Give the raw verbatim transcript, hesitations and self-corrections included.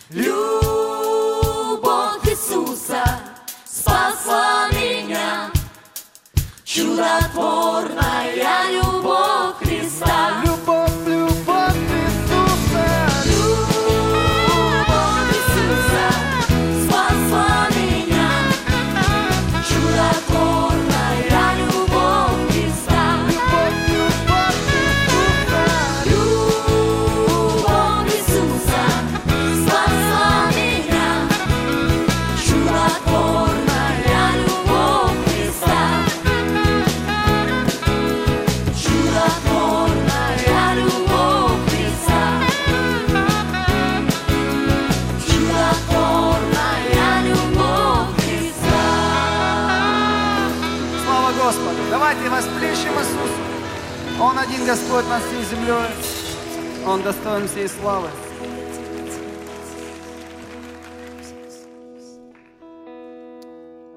Любовь Иисуса спасла меня, чудотворная любовь Христа. Любовь, любовь Иисуса. Любовь Иисуса спасла меня, чудотворная любовь Христа. Любовь, любовь Иисуса. Любовь Иисуса спасла меня, чудотворная любовь Христа. Чудотворная любовь Христа. Чудотворная любовь Христа. Слава Господу! Давайте восплещем Иисусу. Он один Господь над всей землей. Он достоин всей славы.